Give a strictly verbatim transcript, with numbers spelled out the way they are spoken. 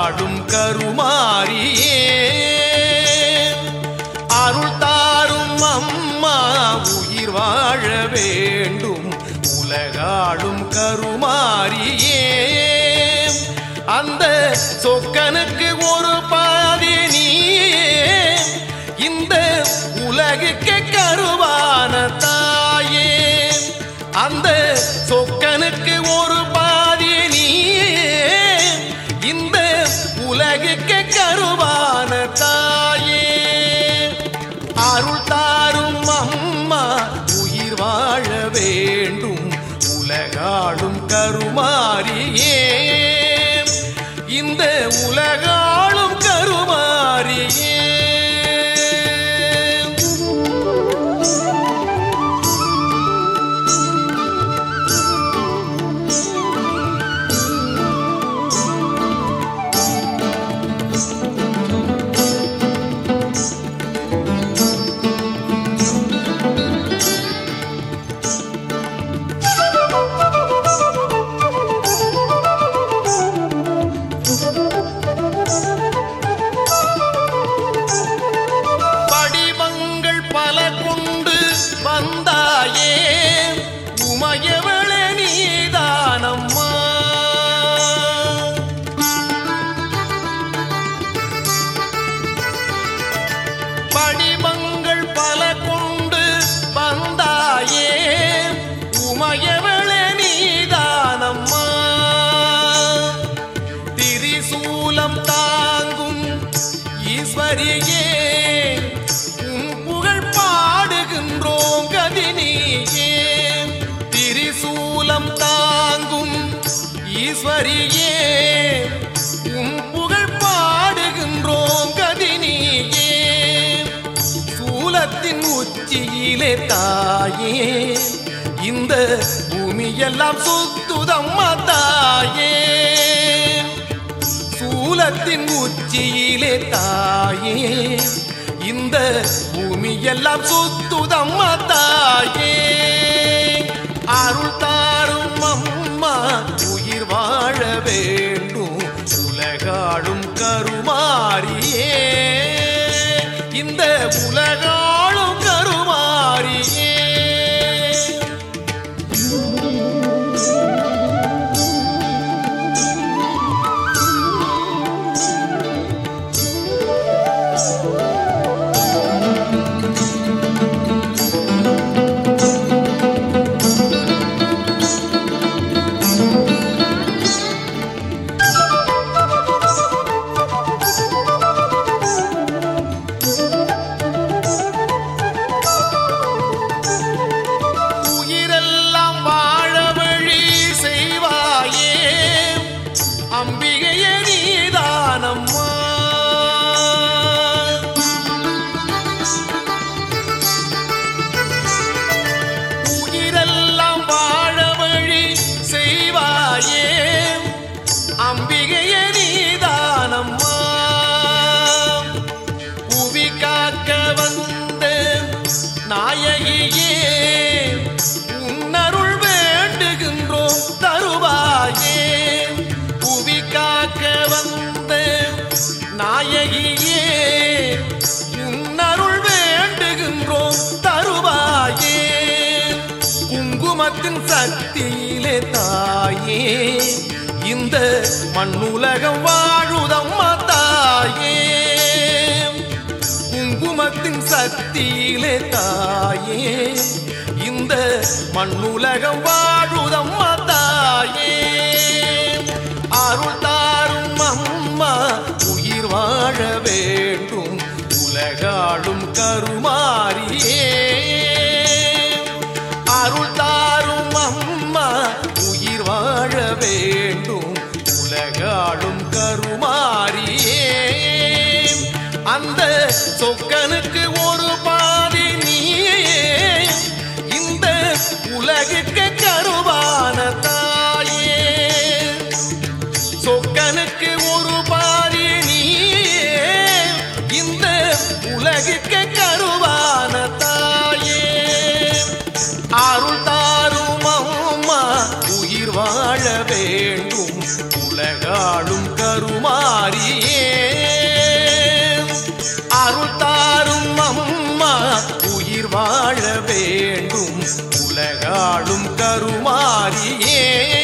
உலகாடும் கருமாரியே அருள் தாரும் அம்மா உயிர் வாழ வேண்டும் உலகாடும் கருமாரியே அந்த சொக்கனுக்கு ஒரு பாதி நீயே இந்த உலகுக்கு கருவான தாயே அந்த சொக்கனுக்கு ஒரு பாதி நீயே இந்த உலகுக்கு கருவான தாயே அருள் தாரும் அம்மா உயிர் வாழ வேண்டும் உலகாடும் கருமாரியே இந்த உலகாளும் கருமாரியே வந்தாயே உமையவளே நீதானம்மா படிமங்கள் பல கொண்டு வந்தாயே உமையவளே நீதானம்மா திரிசூலம் தாங்கும் ஈஸ்வரியே திரிசூலம் தாங்கும் ஈஸ்வரியே உம் புகழ் பாடுகின்றோம் கதினியே சூலத்தின் உச்சியிலே தாயே இந்த பூமியெல்லாம் சுத்துதம்மா தாயே சூலத்தின் உச்சியிலே தாயே இந்த பூமியெல்லாம் சுத்துதம்மா தாயே அருள் தாரும் அம்மா உயிர் வாழ வேண்டும் உலகாடும் கருமாரியே இந்த உலகாடும் கருமாரியே அம்பிகையே நீதானம்மா உயிரெல்லாம் வாழ வழி செய்வாயே அம்பிகையே நீதானம்மா புவி காக்க வந்த நாயகியே உன்னருள் வேண்டுகின்றோம் தருவாயே காக்க வந்த நாயகியே உன்னருள் வேண்டுகின்றோம் தருவாயே குங்குமத்தின் சக்தியிலே தாயே இந்த மண்ணுலகம் வாழுதம்மா தாயே குங்குமத்தின் சக்தியிலே தாயே இந்த மண்ணுலகம் வாழுதம்மா தாயே அருள் தாரும் அம்மா உயிர் வாழ வேண்டும் உலகாடும் கருமாரியே அருள் தாரும் அம்மா உயிர் வாழ வேண்டும் உலகாடும் கருமாரியே அந்த சொக்கனுக்கு ஒரு பாதி நீயே இந்த உலகுக்கு கருவான தாயே சொக்கனுக்கு ஒரு பாதி நீயே இந்த உலகுக்கு கருவான தாயே அருள் தாரும் அம்மா உயிர் வாழ வேண்டும் உலக உலகாளும் கருமாரியே அருள் தாரும் அம்மா உயிர் வாழ வேண்டும் உலகாளும் கருமாரியே